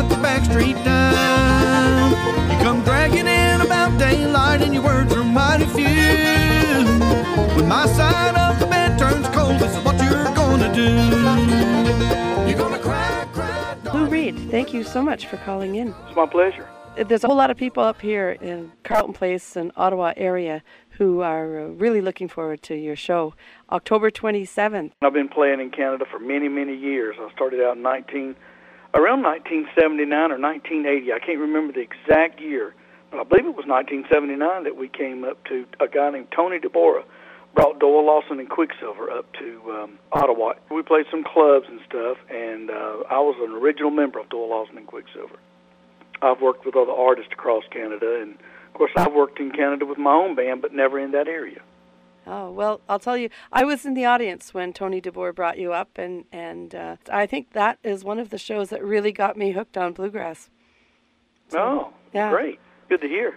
got the back street down. You come dragging in about daylight and your words are mighty few. When my side of the bed turns cold, this is what you're gonna do. You're gonna cry, cry. Lou Reed, thank you so much for calling in. It's my pleasure. There's a whole lot of people up here in Carleton Place and Ottawa area who are really looking forward to your show, October 27th. I've been playing in Canada for many, many years. I started out in around 1979 or 1980. I can't remember the exact year, but I believe it was 1979 that we came up to a guy named Tony DeBora, brought Doyle Lawson and Quicksilver up to Ottawa. We played some clubs and stuff, and I was an original member of Doyle Lawson and Quicksilver. I've worked with other artists across Canada, and of course I've worked in Canada with my own band, but never in that area. Oh, well, I'll tell you, I was in the audience when Tony DeBoer brought you up, and I think that is one of the shows that really got me hooked on bluegrass. So, yeah. Great. Good to hear.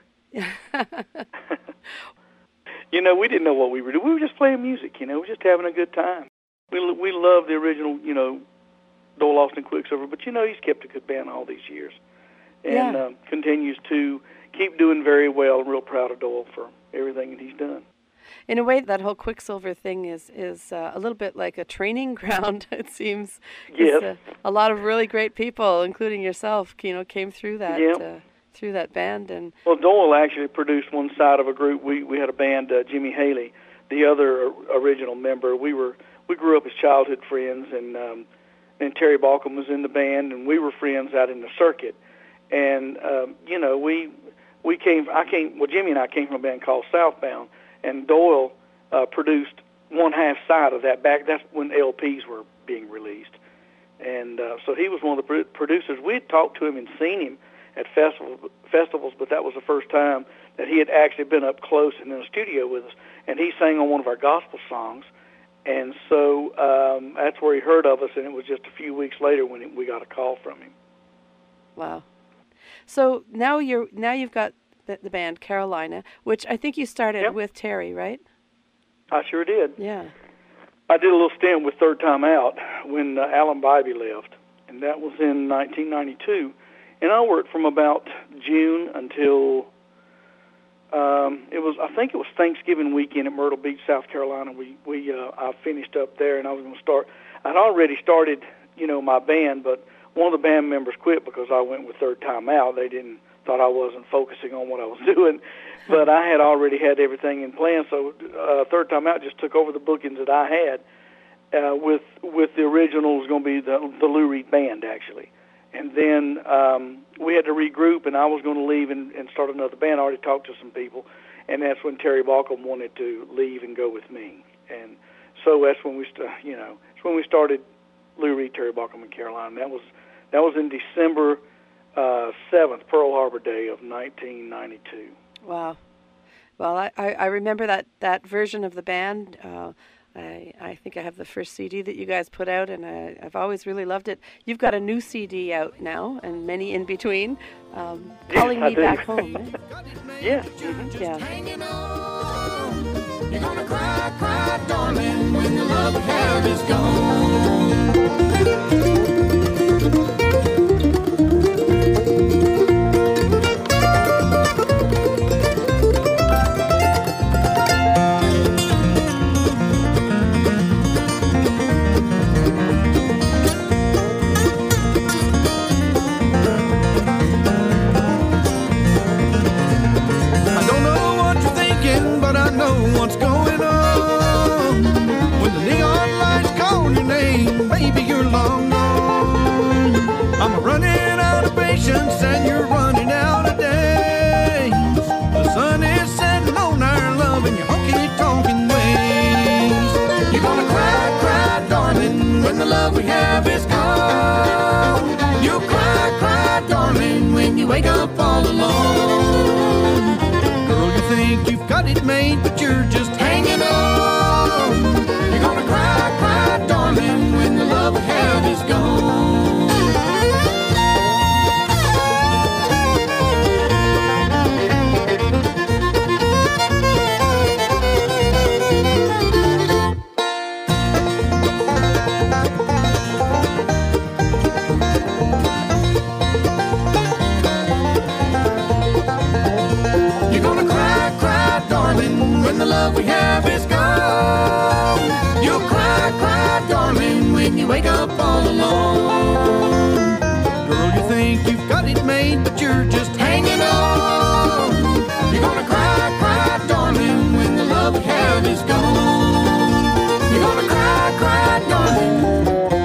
You know, we didn't know what we were doing. We were just playing music, we were just having a good time. We love the original, Doyle Lawson and Quicksilver, but he's kept a good band all these years. And continues to keep doing very well. I'm real proud of Doyle for everything that he's done. In a way, that whole Quicksilver thing is a little bit like a training ground, it seems. Yes. A lot of really great people, including yourself, came through that through that band. And well, Doyle actually produced one side of a group. We had a band, Jimmy Haley, the other original member. We grew up as childhood friends, and Terry Balcom was in the band, and we were friends out in the circuit. And Jimmy and I came from a band called Southbound, and Doyle produced one half side of that back. That's when LPs were being released, and so he was one of the producers. We had talked to him and seen him at festivals, but that was the first time that he had actually been up close and in a studio with us. And he sang on one of our gospel songs, and so that's where he heard of us. And it was just a few weeks later when we got a call from him. Wow. So now you've got the band Carolina, which I think you started with Terry, right? I sure did. Yeah. I did a little stint with Third Time Out when Alan Bybee left, and that was in 1992. And I worked from about June until I think it was Thanksgiving weekend at Myrtle Beach, South Carolina. I finished up there, and I was going to start. I'd already started, my band, but one of the band members quit because I went with Third Time Out. They thought I wasn't focusing on what I was doing, but I had already had everything in plan. So Third Time Out just took over the bookings that I had with the original was going to be the Lou Reed Band, actually. And then we had to regroup, and I was going to leave and start another band. I already talked to some people, and that's when Terry Balcom wanted to leave and go with me. And so that's when we started Lou Reed, Terry Balcom, and Carolina. That was in December 7th, Pearl Harbor Day of 1992. Wow. Well, I remember that version of the band. I think I have the first CD that you guys put out, and I've always really loved it. You've got a new CD out now, and many in between, Calling Me Back Home. Right? Yes. Mm-hmm. Yeah. You're gonna cry, cry, darling, when the love we have is gone. What's going on? When the neon lights call your name, baby, you're long gone. I'm running out of patience and you're running out of days. The sun is setting on our love and your honky-tonkin' ways. You're gonna cry, cry, darling, when the love we have is gone. You'll cry, cry, darling, when you wake up all alone. Girl, you think you've got it made, but you're just hanging on. You're gonna cry, cry, darling, when the love we have is gone. you've got it made, but you're just hanging on. You're gonna cry, cry, darling, when the love we have is gone. You're gonna cry, cry, darling.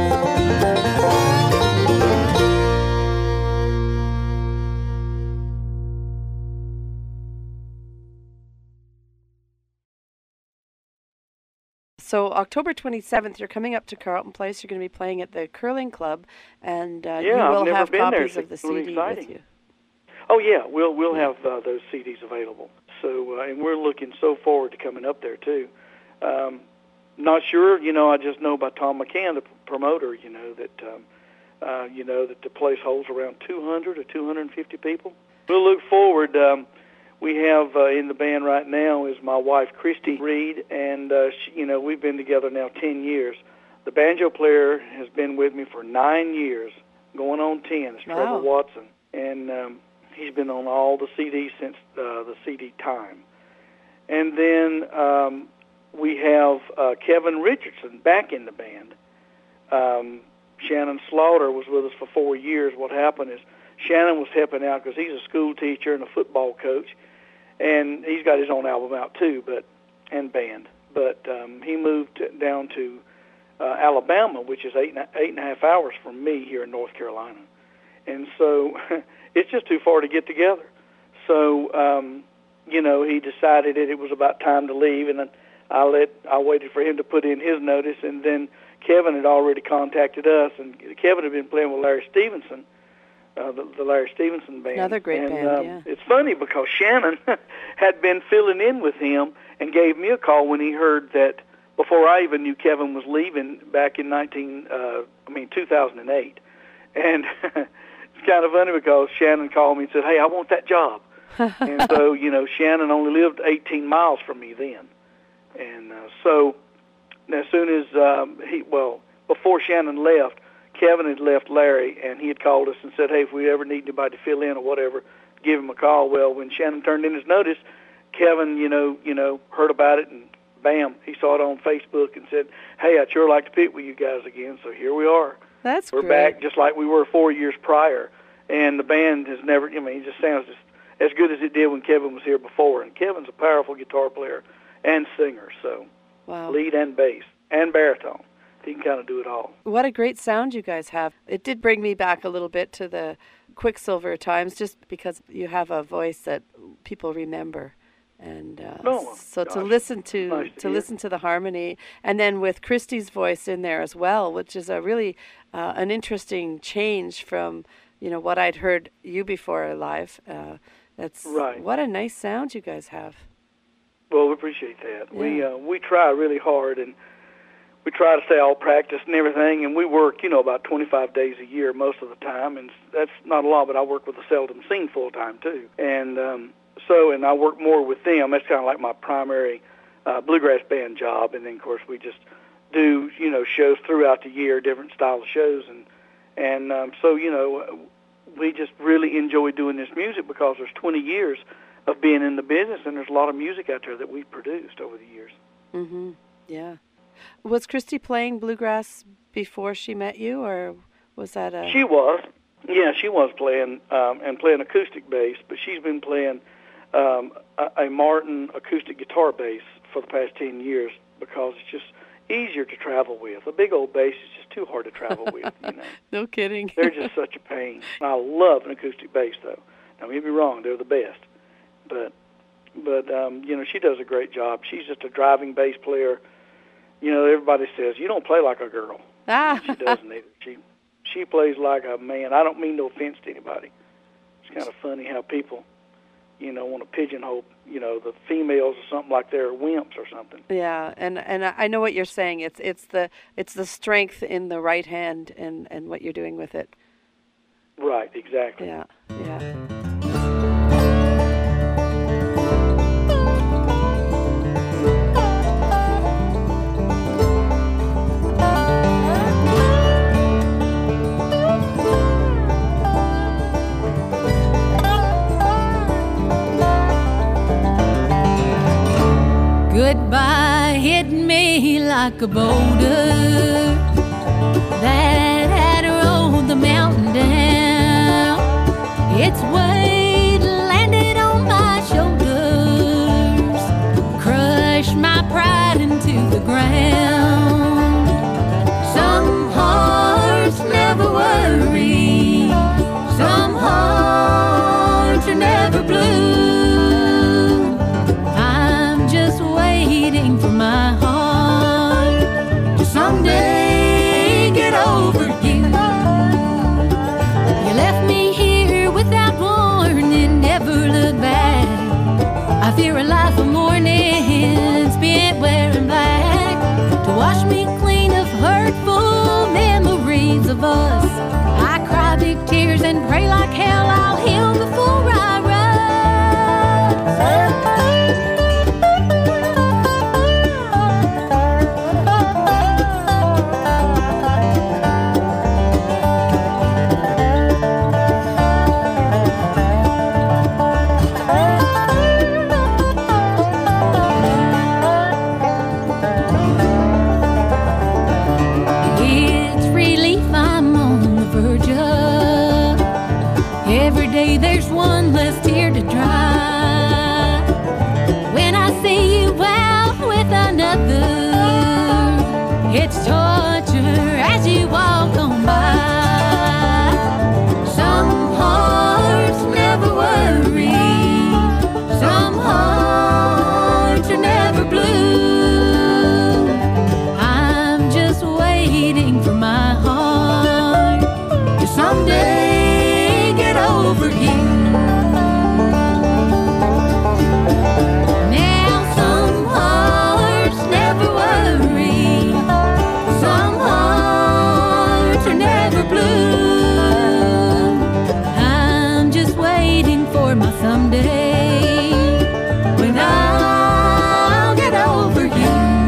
So October 27th, you're coming up to Carlton Place. You're going to be playing at the Curling Club, and you will I've never have been copies there. of the It's really CD exciting. with you. Oh yeah, we'll have those CDs available. So and we're looking so forward to coming up there too. Not sure, I just know by Tom McCann, the promoter, that that the place holds around 200 or 250 people. We'll look forward. We have in the band right now is my wife, Christy Reed, and we've been together now 10 years. The banjo player has been with me for 9 years, going on 10. It's Trevor Watson, and he's been on all the CDs since the CD time. And then we have Kevin Richardson back in the band. Shannon Slaughter was with us for 4 years. What happened is Shannon was helping out because he's a school teacher and a football coach. And he's got his own album out too, and band. But he moved down to Alabama, which is eight and a half hours from me here in North Carolina. And so it's just too far to get together. So he decided that it was about time to leave, and then I waited for him to put in his notice, and then Kevin had already contacted us, and Kevin had been playing with Larry Stevenson. The Larry Stevenson band. Another great band, yeah. It's funny because Shannon had been filling in with him and gave me a call when he heard that, before I even knew Kevin was leaving back in 2008. And it's kind of funny because Shannon called me and said, hey, I want that job. And so, Shannon only lived 18 miles from me then. And so as soon as before Shannon left, Kevin had left Larry, and he had called us and said, hey, if we ever need anybody to fill in or whatever, give him a call. Well, when Shannon turned in his notice, Kevin, heard about it, and bam, he saw it on Facebook and said, hey, I'd sure like to pit with you guys again. So here we are. We're great. Back just like we were 4 years prior. And the band has never, it just sounds as good as it did when Kevin was here before. And Kevin's a powerful guitar player and singer, so lead and bass and baritone. He can kind of do it all. What a great sound you guys have. It did bring me back a little bit to the Quicksilver times, just because you have a voice that people remember. And to listen to the harmony, and then with Christy's voice in there as well, which is a really an interesting change from what I'd heard you before live. That's right. What a nice sound you guys have. Well, we appreciate that. Yeah. We try really hard, and we try to stay all practiced and everything, and we work, about 25 days a year most of the time, and that's not a lot, but I work with the Seldom Scene full-time, too. And and I work more with them. That's kind of like my primary bluegrass band job, and then, of course, we just do, shows throughout the year, different style of shows, and we just really enjoy doing this music because there's 20 years of being in the business, and there's a lot of music out there that we've produced over the years. Mm-hmm. Yeah. Was Christy playing bluegrass before she met you, or was that a... She was. Yeah, she was playing, and playing acoustic bass, but she's been playing a Martin acoustic guitar bass for the past 10 years because it's just easier to travel with. A big old bass is just too hard to travel with, No kidding. They're just such a pain. I love an acoustic bass, though. Don't get me wrong, they're the best. But she does a great job. She's just a driving bass player. Everybody says, you don't play like a girl. She doesn't either. She plays like a man. I don't mean no offense to anybody. It's kind of funny how people, want to pigeonhole, the females or something like they're wimps or something. Yeah, and I know what you're saying. It's the strength in the right hand and what you're doing with it. Right, exactly. Yeah. Goodbye hit me like a boulder that had rolled the mountain down. Its weight landed on my shoulders, crushed my pride into the ground. Some hearts never worry, some hearts are never blue. I'm just waiting for my heart to someday get over you. You left me here without warning, never look back. I fear a life of mourning, spent wearing black, to wash me clean of hurtful memories of us. I cry big tears and pray like hell I'll heal before I It's relief I'm on the verge of. Every day there's one less tear to dry. When I see you out with another, it's torture as you walk on by. Some hearts never worry, some hearts are never blue. I'm just waiting for my heart to someday get over you. Now some hearts never worry, some hearts are never blue. I'm just waiting for my someday when I'll get over you.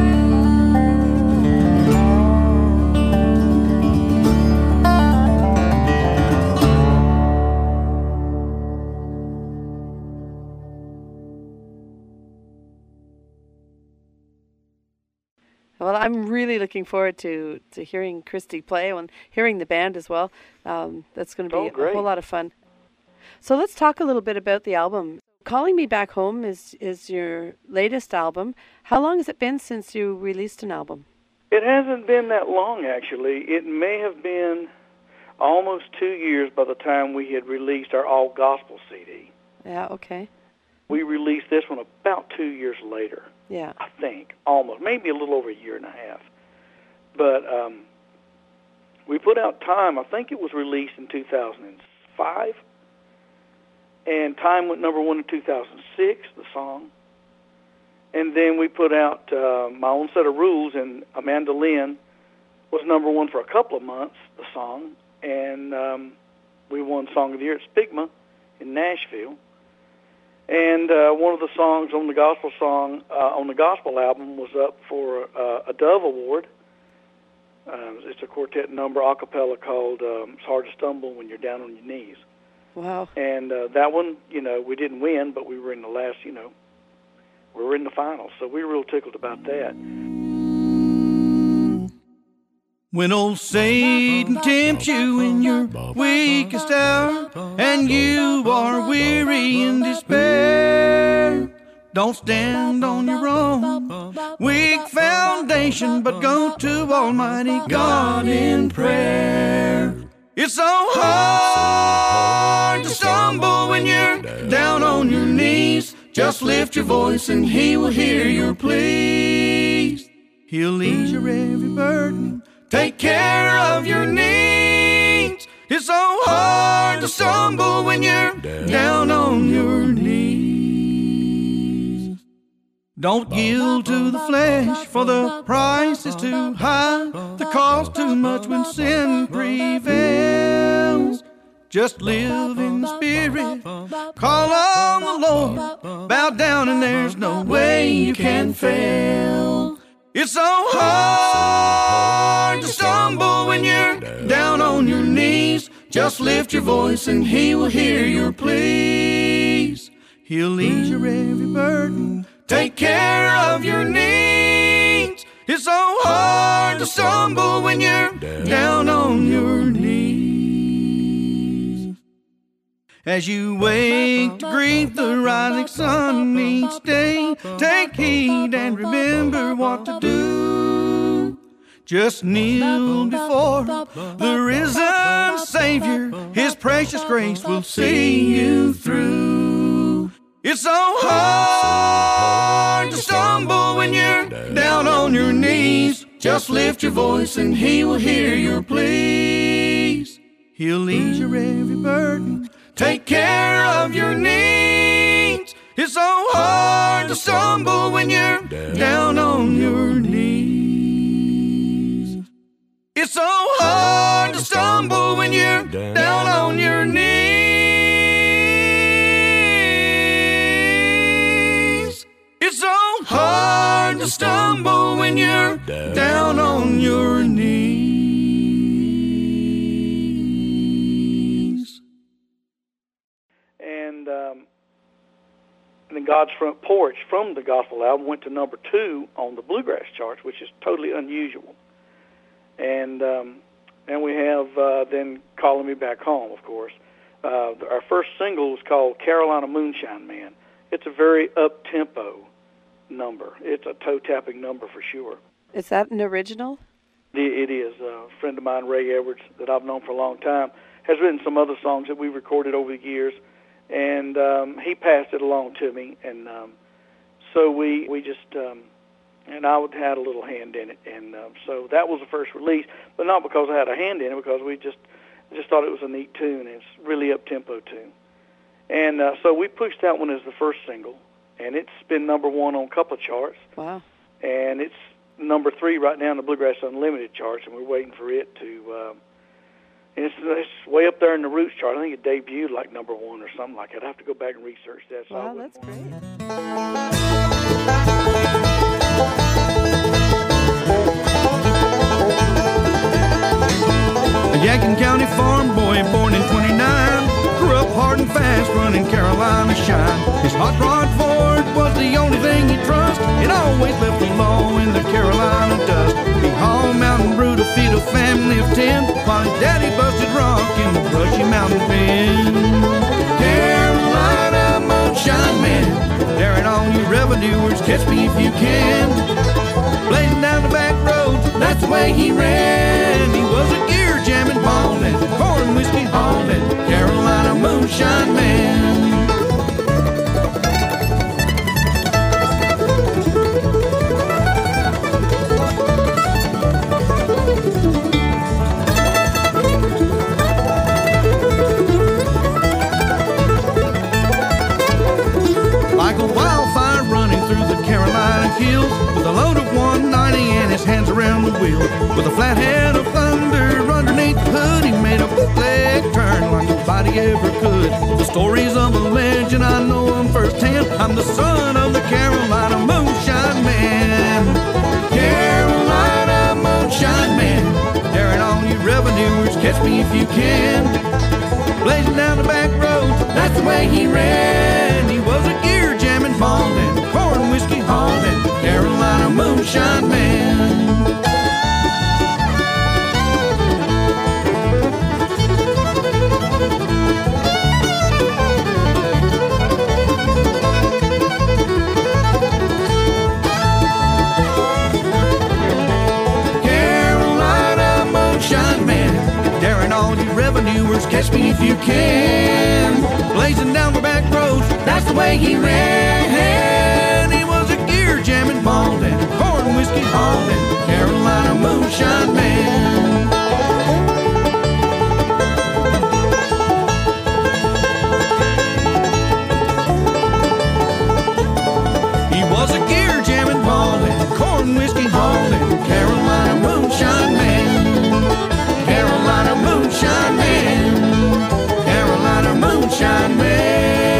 Well, I'm really looking forward to hearing Christy play and hearing the band as well. That's going to be a great. whole lot of fun. So let's talk a little bit about the album. Calling Me Back Home is your latest album. How long has it been since you released an album? It hasn't been that long, actually. It may have been almost 2 years by the time we had released our all gospel CD. Yeah, okay. We released this one about 2 years later, Yeah. I think, almost, maybe a little over a year and a half. But we put out Time. I think it was released in 2005. And Time went number one in 2006, the song. And then we put out My Own Set of Rules, and Amanda Lynn was number one for a couple of months, the song. And we won Song of the Year at Spigma in Nashville. And one of the songs on the gospel on the gospel album was up for a Dove Award. It's a quartet number, a cappella, called It's Hard to Stumble When You're Down on Your Knees. Wow. And that one, we didn't win, but we were in the last, we were in the finals. So we were real tickled about that. When old Satan tempts you in your weakest hour, and you are weary in despair, don't stand on your own weak foundation, but go to Almighty God in prayer. It's so hard to stumble when you're down on your knees. Just lift your voice and He will hear your pleas. He'll ease your every burden, take care of your needs. It's so hard to stumble when you're down on your knees. Don't yield to the flesh, for the price is too high. The cost too much when sin prevails. Just live in the Spirit, call on the Lord, bow down and there's no way you can fail. It's so hard to stumble when you're down on your knees. Just lift your voice and He will hear your pleas. He'll ease your every burden, take care of your needs. It's so hard to stumble when you're down on your knees. As you wake to greet the rising sun each day, take heed and remember what to do. Just kneel before the risen Savior. His precious grace will see you through. It's so hard to stumble when you're down on your knees. Just lift your voice and He will hear your pleas. He'll ease your every burden, take care of your needs. It's so hard to stumble when you're down on your knees. It's so hard to stumble when you're down on your knees. It's so hard to stumble when you're down on your knees. And then God's Front Porch from the gospel album went to number 2 on the bluegrass charts, which is totally unusual. And we have then Calling Me Back Home, of course. Our first single was called Carolina Moonshine Man. It's a very up-tempo number. It's a toe-tapping number for sure. Is that an original? It is. A friend of mine, Ray Edwards, that I've known for a long time, has written some other songs that we recorded over the years, and he passed it along to me, and so we just, and I had a little hand in it, and so that was the first release, but not because I had a hand in it, because I just thought it was a neat tune. It's really up-tempo tune. And so we pushed that one as the first single, and it's been number 1 on a couple of charts. Wow. And it's number 3 right now in the Bluegrass Unlimited charts, and we're waiting for it to, and it's way up there in the Roots chart. I think it debuted like number 1 or something like that. I'd have to go back and research that. So wow, that's great. A Yadkin County farm boy born in 29, grew up hard and fast running Carolina shine. His hot rod Ford was the only thing he trust. It always left the law in the Carolina dust. He hauled mountain brew to feed a family of 10 while his daddy busted rock in the brushy mountain pen. Carolina Moonshine Man, daring all you revenuers, catch me if you can. Blazing down the back roads, that's the way he ran. He was a gear jamming, ballin', corn whiskey haulin', Carolina Moonshine Man. Like a wildfire running through the Carolina hills, with a load of 190 and his hands around the wheel. With a flat head of thunder underneath the hood, he made a bootleg turn like nobody ever could. The stories of a legend, I know them firsthand. I'm the son of the Carolina Moonshine Man. Carolina Moonshine Man, daring all you revenuers, catch me if you can. Blazing down the back roads, that's the way he ran. He was a gear jamming, ballin', corn whiskey haulin', Carolina Moonshine Man. Carolina Moonshine Man, daring all you revenuers, catch me if you can. Blazing down the back roads, that's the way he ran. He was a gear jamming, ballin', corn whiskey haulin', Carolina Moonshine Man. He was a gear jamming, ballin', corn whiskey haulin', Carolina Moonshine Man. Carolina Moonshine Man. Carolina Moonshine Man.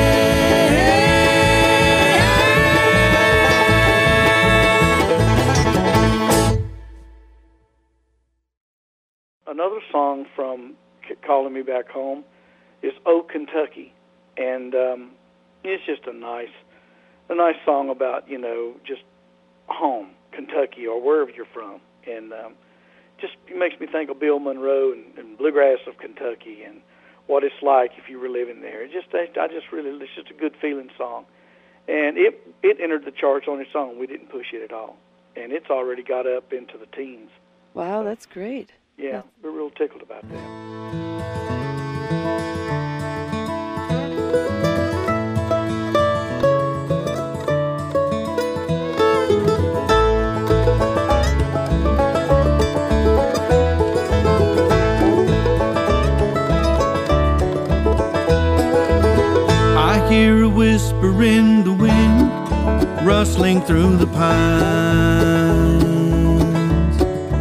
Another song from Calling Me Back Home is "Oh Kentucky," and it's just a nice song about, just home, Kentucky, or wherever you're from, and just makes me think of Bill Monroe and bluegrass of Kentucky, and what it's like if you were living there. It's just a good feeling song. And it entered the charts on its own. We didn't push it at all. And it's already got up into the teens. Wow, that's great. Yeah, we're real tickled about that. I hear a whisper in the wind, rustling through the pines.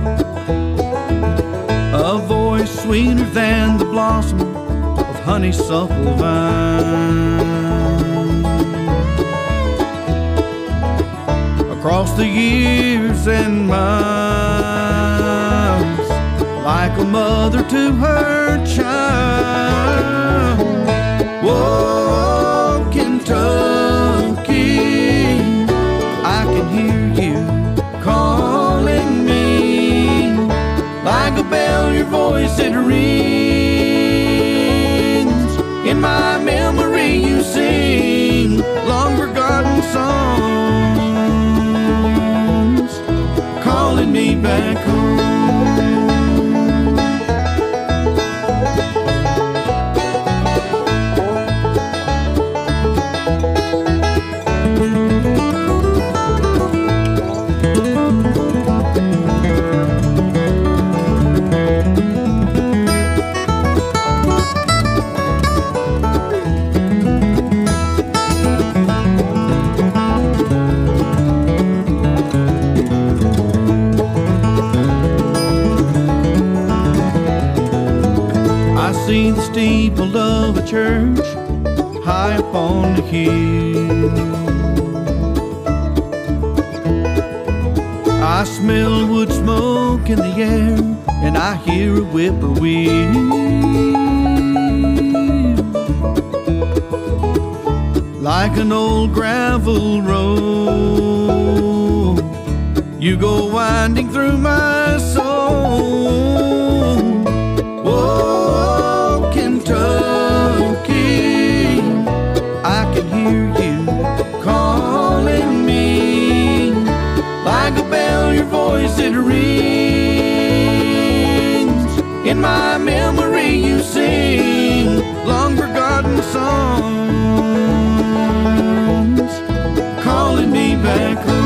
A voice sweeter than the blossom of honeysuckle vine. Across the years and miles, like a mother to her child. Whoa, Kentucky, I can hear you calling me. Like a bell, your voice it rings. In my memory you sing long forgotten songs, calling me back home. See the steeple of a church high up on the hill. I smell wood smoke in the air, and I hear a whippoorwill. Like an old gravel road, you go winding through my soul. Whoa, Kentucky, I can hear you calling me. Like a bell, your voice it rings. In my memory you sing long forgotten songs, calling me back home.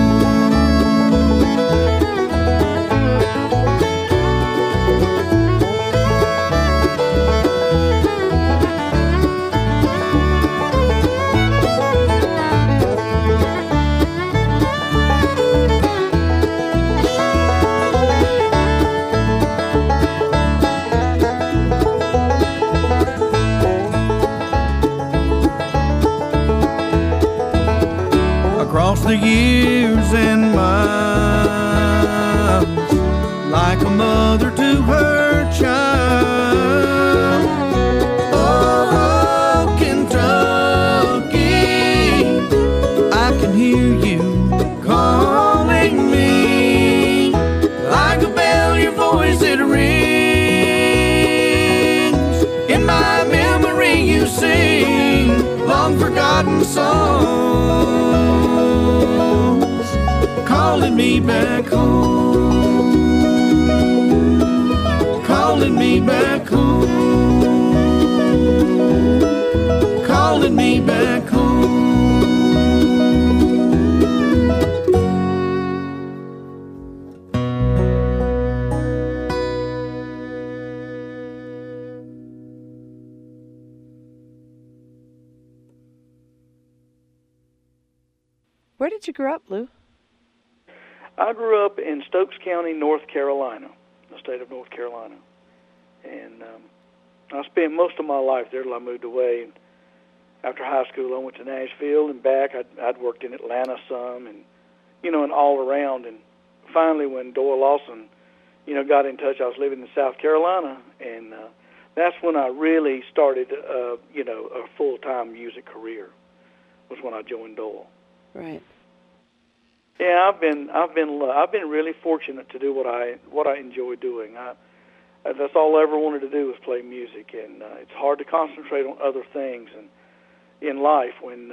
Across the years and miles, like a mother to her child. Oh, Kentucky, I can hear you calling me. Like a bell, your voice it rings. In my memory you sing long forgotten songs, calling me back home, calling me back home, calling me back home. Where did you grow up, Lou? I grew up in Stokes County, North Carolina, the state of North Carolina. And I spent most of my life there till I moved away. And after high school, I went to Nashville and back. I'd worked in Atlanta some and, and all around. And finally, when Doyle Lawson, got in touch, I was living in South Carolina. And that's when I really started, a full-time music career, was when I joined Doyle. Right. Yeah, I've been really fortunate to do what I enjoy doing. that's all I ever wanted to do was play music, and it's hard to concentrate on other things and in life when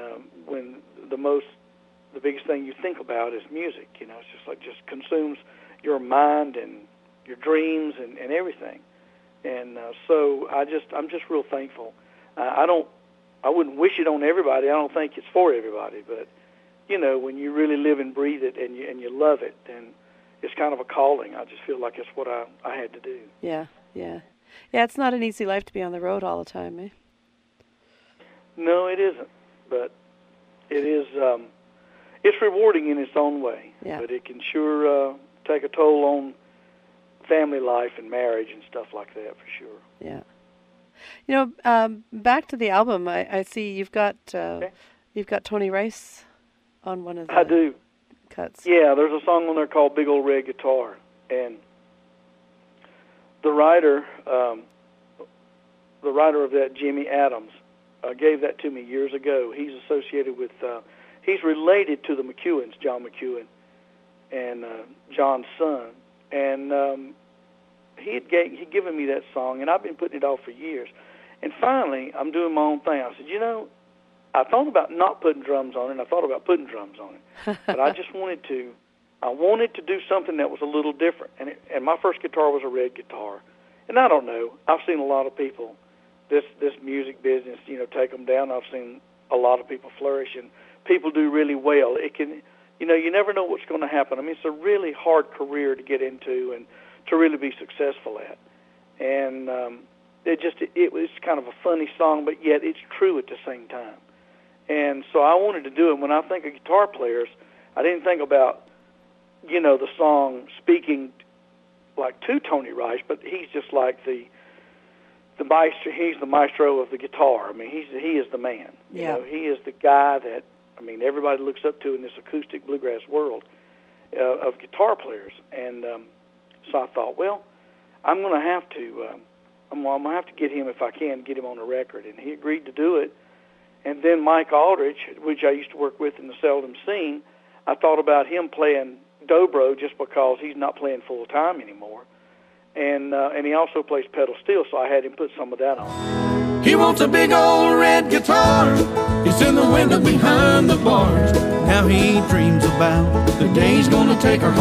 the biggest thing you think about is music. You know, it's just consumes your mind and your dreams and everything. And so I'm just real thankful. I wouldn't wish it on everybody. I don't think it's for everybody, but you know, when you really live and breathe it and you love it, then it's kind of a calling. I just feel like it's what I had to do. Yeah. It's not an easy life to be on the road all the time, eh? No, it isn't. But it is. It's rewarding in its own way. Yeah. But it can sure take a toll on family life and marriage and stuff like that, for sure. Yeah. You know, back to the album. I see you've got Tony Rice on one of the I do. cuts. Yeah, there's a song on there called Big Old Red Guitar, and the writer of that, Jimmy Adams, gave that to me years ago. He's associated with, he's related to the McEwens, John McEwen, and John's son, and he'd given me that song, and I've been putting it off for years. And finally, I'm doing my own thing. I said, you know, I thought about not putting drums on it, and I thought about putting drums on it, but I just wanted to do something that was a little different. And my first guitar was a red guitar. And I don't know, I've seen a lot of people, this music business, you know, take them down. I've seen a lot of people flourish, and people do really well. It can, you know, you never know what's going to happen. I mean, it's a really hard career to get into and to really be successful at. And it was kind of a funny song, but yet it's true at the same time. And so I wanted to do it. When I think of guitar players, I didn't think about, you know, the song speaking like to Tony Rice, but he's just like the maestro. He's the maestro of the guitar. I mean, he is the man. Yeah. You know, he is the guy that, I mean, everybody looks up to in this acoustic bluegrass world of guitar players. And so I thought, well, I'm going to have to get him, if I can, get him on the record. And he agreed to do it. And then Mike Aldrich, which I used to work with in the Seldom Scene, I thought about him playing dobro just because he's not playing full time anymore. And he also plays pedal steel, so I had him put some of that on. He wants a big old red guitar. It's in the window behind the bars. Now he dreams about the day he's gonna take her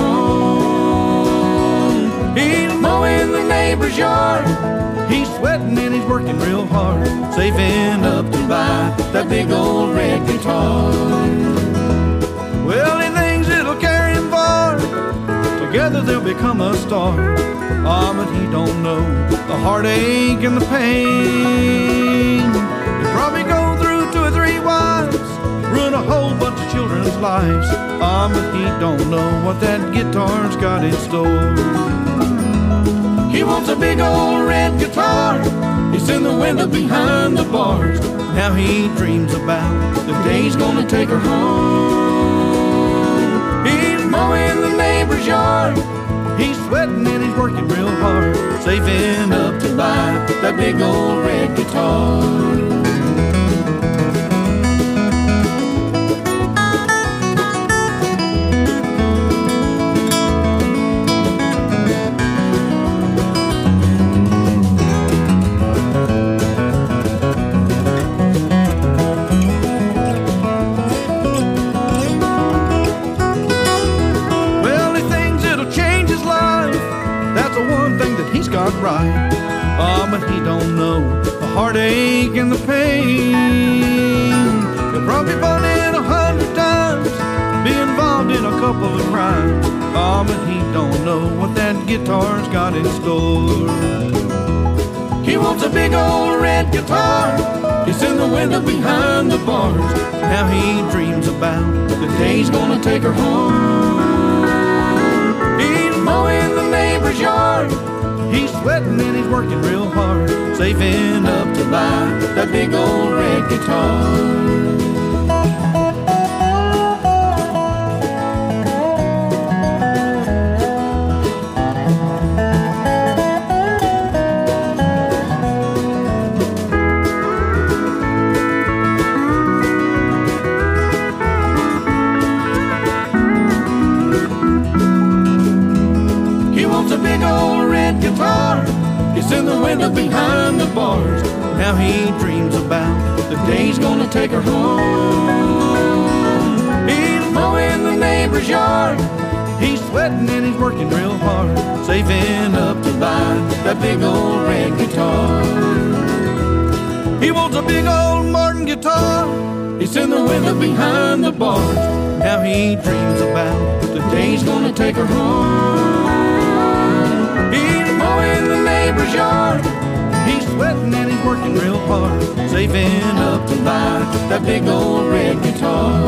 home. He's mowing the neighbor's yard. He's sweating and he's working real hard, saving up to buy that big old red guitar. Well, he thinks it'll carry him far. Together they'll become a star. Ah, but he don't know the heartache and the pain. He'll probably go through 2 or 3 wives, ruin a whole bunch of children's lives. Ah, but he don't know what that guitar's got in store. He wants a big old red guitar. It's in the window behind the bars. Now he dreams about the day he's gonna take her home. He's mowing the neighbor's yard. He's sweating and he's working real hard, saving up to buy that big old red guitar. Right. But he don't know the heartache and the pain. He'll probably fall in 100 times, be involved in a couple of crimes. But he don't know what that guitar's got in store. He wants a big old red guitar. It's in the window behind the bars. Now he dreams about the day he's gonna take her home. He's mowing the neighbor's yard. He's sweating and he's working real hard, saving up to buy that big old red guitar. He wants a big old red guitar. behind the bars. Now he dreams about the day he's gonna take her home. He's mowing the neighbor's yard. He's sweating and he's working real hard, saving up to buy that big old red guitar. He wants a big old Martin guitar. He's in the window behind the bars. Now he dreams about the day he's gonna take her home. He's mowing the neighbor's yard. He's sweating and he's working real hard, saving up to buy that big old red guitar.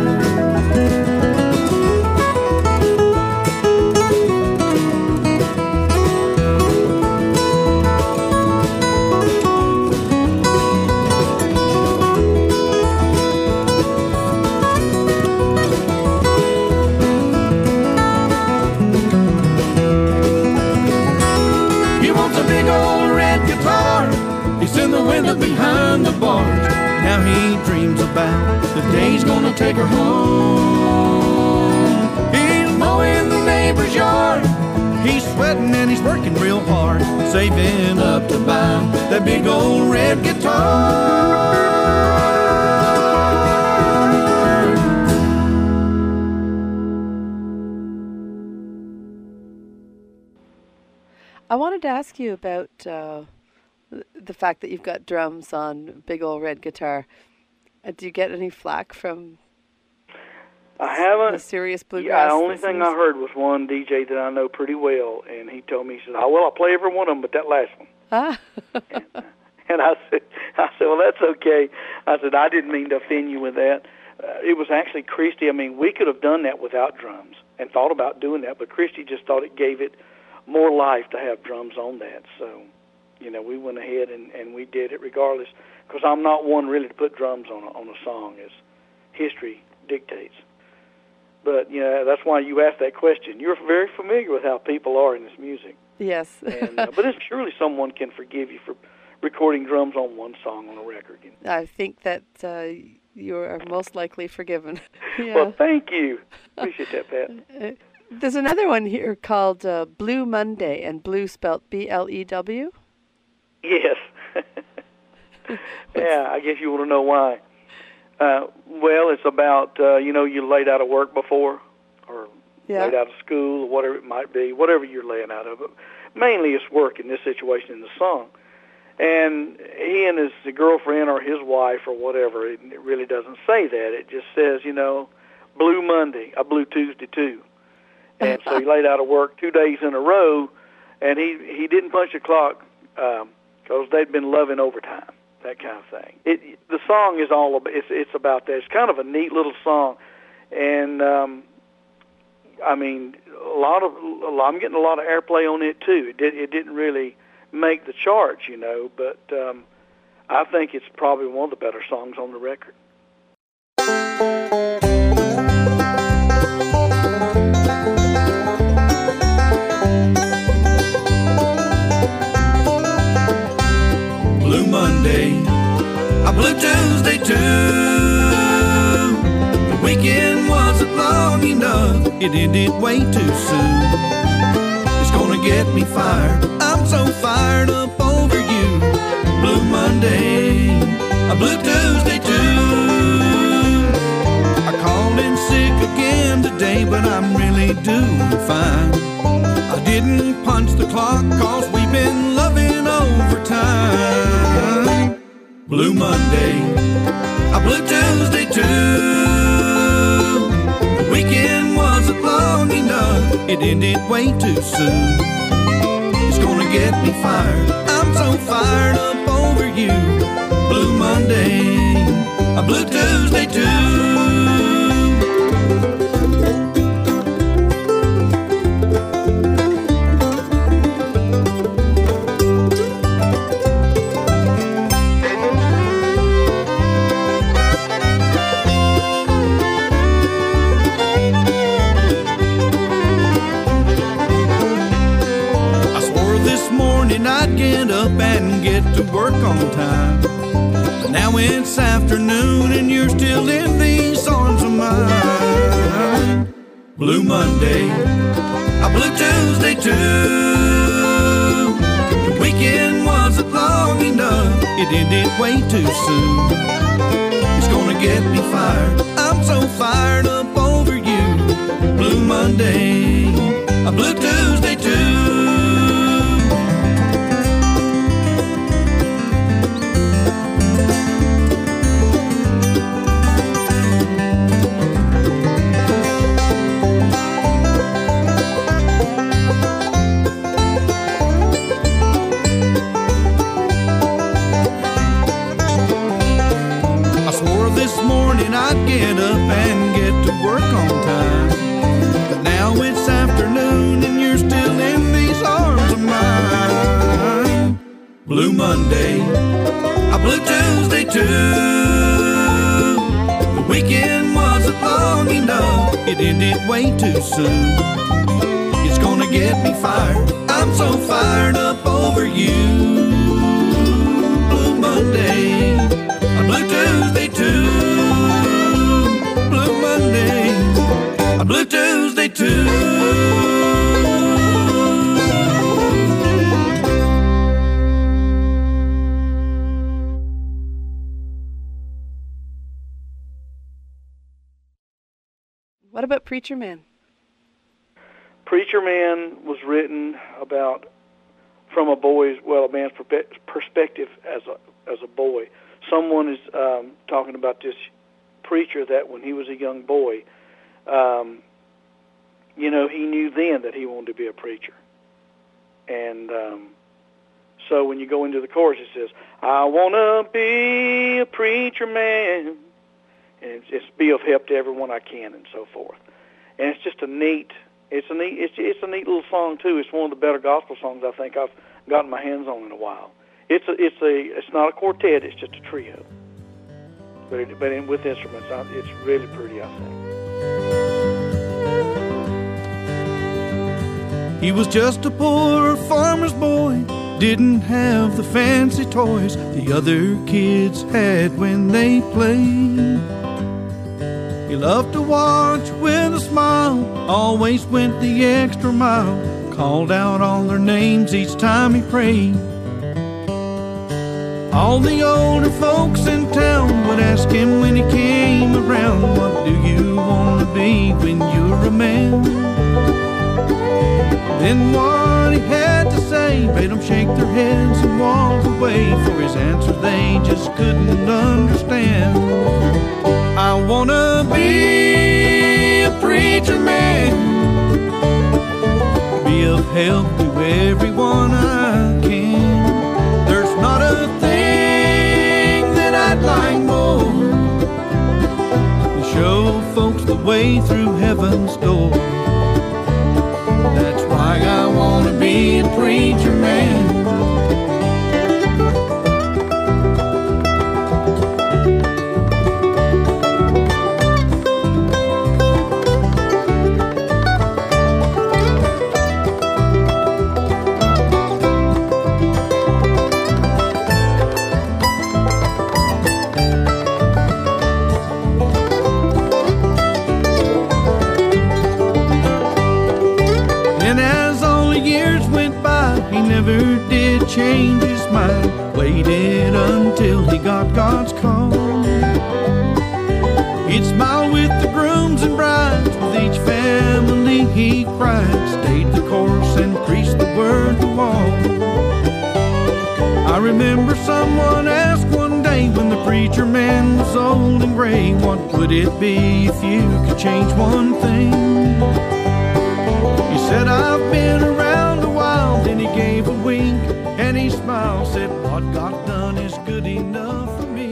He's in the window behind the bars. Now he dreams about the day he's gonna take her home. He's mowing the neighbor's yard. He's sweating and he's working real hard, saving up to buy that big old red guitar. I wanted to ask you about the fact that you've got drums on big old red guitar. Do you get any flack from I haven't. the serious bluegrass? Yeah, the only listeners? thing I heard was one DJ that I know pretty well, and he told me, he said, "Oh, well, I'll play every one of them, but that last one." Ah. And I said, well, that's okay. I said, I didn't mean to offend you with that. It was actually Christy. I mean, we could have done that without drums and thought about doing that, but Christy just thought it gave it more life to have drums on that. So, you know, we went ahead and we did it regardless, because I'm not one really to put drums on a song, as history dictates. But, you know, that's why you asked that question. You're very familiar with how people are in this music. Yes. And, but it's surely someone can forgive you for recording drums on one song on a record. You know? I think that you are most likely forgiven. Yeah. Well, thank you. Appreciate that, Pat. There's another one here called Blue Monday, and blue spelt B-L-E-W. Yes. Yeah, I guess you want to know why. Well, it's about, you know, you laid out of work before, or laid out of school, or whatever it might be, whatever you're laying out of. But mainly it's work in this situation in the song. And he and his girlfriend or his wife or whatever, it really doesn't say that. It just says, you know, Blue Monday, a Blue Tuesday too. And so he laid out of work 2 days in a row, and he didn't punch the clock because they'd been loving overtime, that kind of thing. The song is all about, it's about that. It's kind of a neat little song, and I mean, I'm getting a lot of airplay on it too. It didn't really make the charts, you know, but I think it's probably one of the better songs on the record. Blue Monday, a Blue Tuesday too. The weekend wasn't long enough, it ended way too soon. It's gonna get me fired, I'm so fired up over you. Blue Monday, a Blue Tuesday too. I called in sick again today, but I'm really doing fine. I didn't punch the clock cause we've been loving overtime. Blue Monday, a Blue Tuesday too. The weekend wasn't long enough, it ended way too soon. It's gonna get me fired, I'm so fired up over you. Blue Monday, a Blue Tuesday too. I'd get up and get to work on time, but now it's afternoon and you're still in these arms of mine. Blue Monday, a Blue Tuesday too. The weekend weekend wasn't long enough. It ended way too soon. It's gonna get me fired. I'm so fired up over you. Blue Monday, a blue Tuesday too. This morning I'd get up and get to work on time, but now it's afternoon and you're still in these arms of mine. Blue Monday, a blue Tuesday too. The weekend wasn't long enough. It ended way too soon. It's gonna get me fired. I'm so fired up over you. Blue Monday, a blue Tuesday too. Blue Monday, a blue Tuesday too. What about Preacher Man? Preacher Man was written about from a man's perspective as a boy. Someone is talking about this preacher that when he was a young boy, he knew then that he wanted to be a preacher. And so when you go into the chorus, it says, I want to be a preacher man, and it's be of help to everyone I can, and so forth. And it's just a neat little song too. It's one of the better gospel songs I think I've gotten my hands on in a while. It's not a quartet. It's just a trio. But with instruments, it's really pretty, I think. He was just a poor farmer's boy, didn't have the fancy toys the other kids had when they played. He loved to watch with a smile, always went the extra mile, called out all their names each time he prayed. All the older folks in town would ask him when he came around, what do you want to be when you're a man? Then what he had to say made them shake their heads and walk away, for his answer they just couldn't understand. I want to be a preacher man, be of help to everyone I can. There's not a thing that I'd like more than show folks the way through heaven's door. That's why I want to be a preacher man. Never did change his mind, waited until he got God's call. He'd smile with the grooms and brides, with each family he cried, stayed the course and preached the word to all. I remember someone asked one day when the preacher man was old and gray, what would it be if you could change one thing? He said, I've been around a while. Then he gave a wink and he smiled, said, what got done is good enough for me.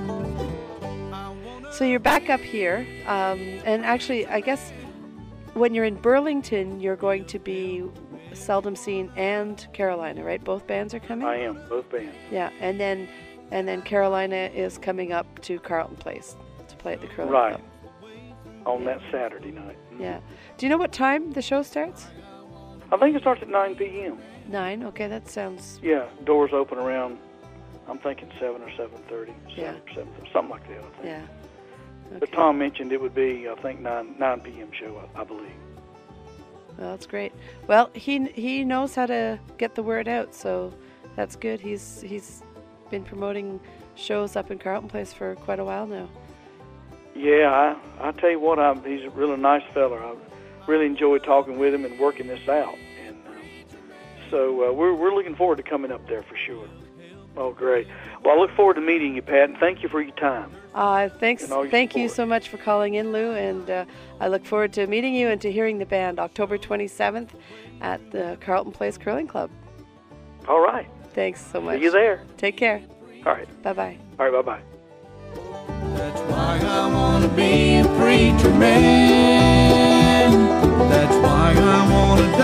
So you're back up here, and actually I guess when you're in Burlington you're going to be Seldom Seen and Carolina, right? Both bands are coming? I am, both bands. Yeah, and then Carolina is coming up to Carlton Place to play at the Curling Right. Club. On that Saturday night. Yeah. Do you know what time the show starts? I think it starts at 9 p.m. 9? Okay, that sounds... Yeah, doors open around, I'm thinking 7 or 7:30. Yeah. 7, something like that, I think. Yeah. Okay. But Tom mentioned it would be, I think, 9 p.m. show, I believe. Well, that's great. Well, he knows how to get the word out, so That's good. He's been promoting shows up in Carlton Place for quite a while now. Yeah, I tell you what, he's a really nice fella. I really enjoyed talking with him and working this out. And so we're looking forward to coming up there for sure. Oh, great. Well, I look forward to meeting you, Pat, and thank you for your time. Thank you so much for calling in, Lou, and I look forward to meeting you and to hearing the band October 27th at the Carlton Place Curling Club. All right. Thanks so much. See you there. Take care. All right. Bye-bye. All right, bye-bye. That's why I want to be a preacher man. That's why I want to